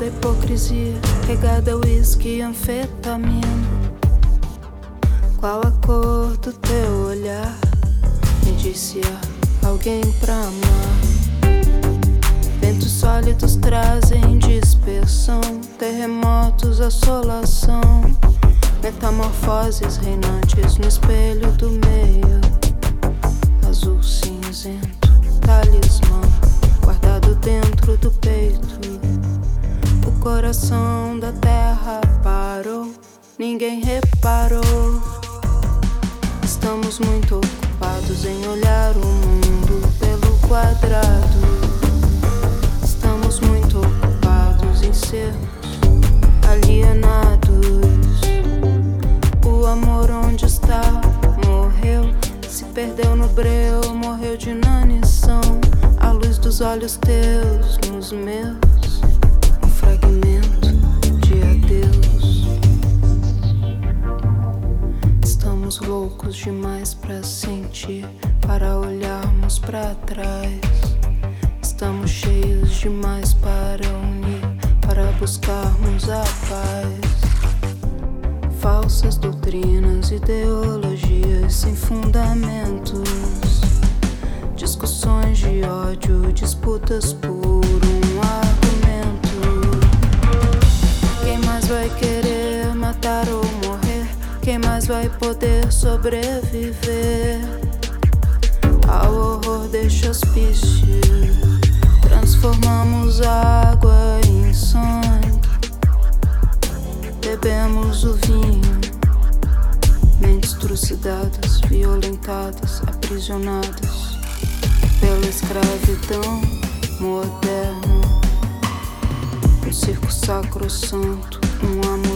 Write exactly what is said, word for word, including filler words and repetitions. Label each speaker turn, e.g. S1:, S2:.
S1: hipocrisia regada a uísque e anfetamina. Qual a cor do teu olhar? Me disse há alguém pra amar. Ventos sólidos trazem dispersão, terremotos, assolação, metamorfoses reinantes no espelho do meio. Azul cinzento, talismã, guardado dentro do peito. O coração da terra parou, ninguém reparou. Estamos muito ocupados em olhar o mundo pelo quadrado. Estamos muito ocupados em sermos alienados. O amor onde está? Morreu, se perdeu no breu, morreu de inanição. A luz dos olhos teus nos meus, um fragmento de adeus. Estamos loucos demais pra sentir, para olharmos pra trás. Estamos cheios demais para unir, para buscarmos a paz. Falsas doutrinas, ideologias sem fundamentos, discussões de ódio, disputas por um argumento. Quem mais vai querer matar ou morrer? Quem mais vai poder sobreviver ao horror deste hospício? Transformamos a água em sangue, bebemos o vinho. Mentes trucidadas, violentadas, aprisionadas pela escravidão moderna. Um circo sacrossanto, um amor